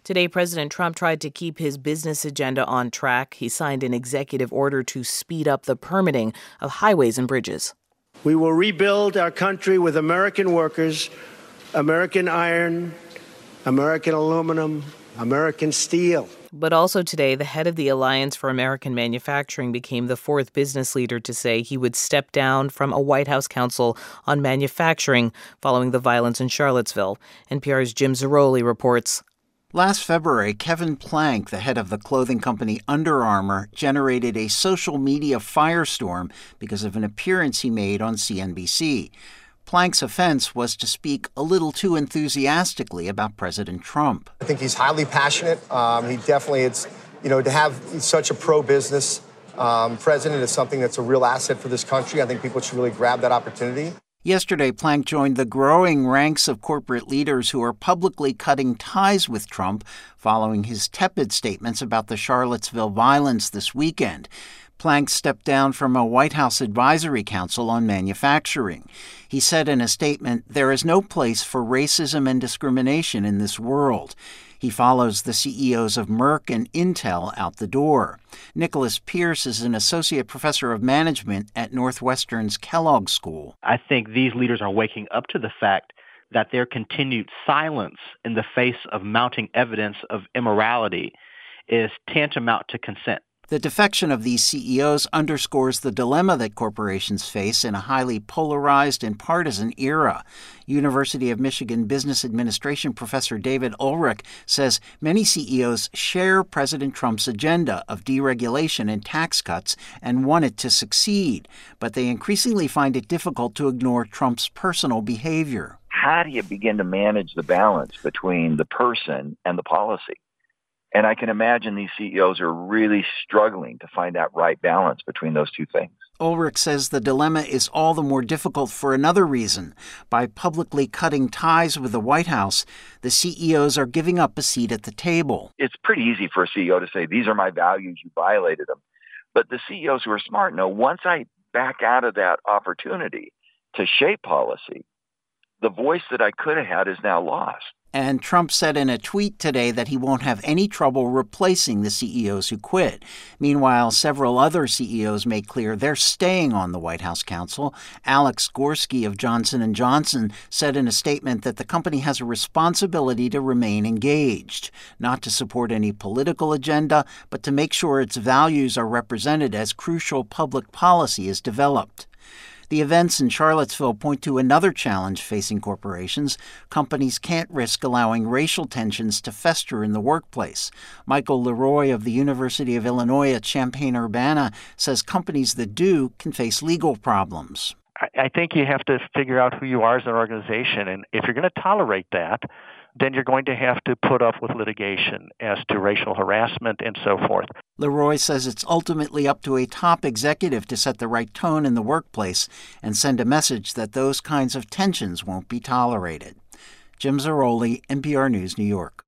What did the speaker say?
Today, President Trump tried to keep his business agenda on track. He signed an executive order to speed up the permitting of highways and bridges. We will rebuild our country with American workers, American iron, American aluminum, American steel. But also today, the head of the Alliance for American Manufacturing became the fourth business leader to say he would step down from a White House council on manufacturing following the violence in Charlottesville. NPR's Jim Zarroli reports. Last February, Kevin Plank, the head of the clothing company Under Armour, generated a social media firestorm because of an appearance he made on CNBC. Plank's offense was to speak a little too enthusiastically about President Trump. I think he's highly passionate. He definitely, to have such a pro-business president is something that's a real asset for this country. I think people should really grab that opportunity. Yesterday, Plank joined the growing ranks of corporate leaders who are publicly cutting ties with Trump following his tepid statements about the Charlottesville violence this weekend. Plank stepped down from a White House advisory council on manufacturing. He said in a statement, "There is no place for racism and discrimination in this world." He follows the CEOs of Merck and Intel out the door. Nicholas Pierce is an associate professor of management at Northwestern's Kellogg School. I think these leaders are waking up to the fact that their continued silence in the face of mounting evidence of immorality is tantamount to consent. The defection of these CEOs underscores the dilemma that corporations face in a highly polarized and partisan era. University of Michigan Business Administration professor David Ulrich says many CEOs share President Trump's agenda of deregulation and tax cuts and want it to succeed, but they increasingly find it difficult to ignore Trump's personal behavior. How do you begin to manage the balance between the person and the policy? And I can imagine these CEOs are really struggling to find that right balance between those two things. Ulrich says the dilemma is all the more difficult for another reason. By publicly cutting ties with the White House, the CEOs are giving up a seat at the table. It's pretty easy for a CEO to say, these are my values, you violated them. But the CEOs who are smart know once I back out of that opportunity to shape policy, the voice that I could have had is now lost. And Trump said in a tweet today that he won't have any trouble replacing the CEOs who quit. Meanwhile, several other CEOs made clear they're staying on the White House council. Alex Gorsky of Johnson & Johnson said in a statement that the company has a responsibility to remain engaged, not to support any political agenda, but to make sure its values are represented as crucial public policy is developed. The events in Charlottesville point to another challenge facing corporations. Companies can't risk allowing racial tensions to fester in the workplace. Michael Leroy of the University of Illinois at Champaign-Urbana says companies that do can face legal problems. I think you have to figure out who you are as an organization, and if you're going to tolerate that, then you're going to have to put up with litigation as to racial harassment and so forth. Leroy says it's ultimately up to a top executive to set the right tone in the workplace and send a message that those kinds of tensions won't be tolerated. Jim Zarroli, NPR News, New York.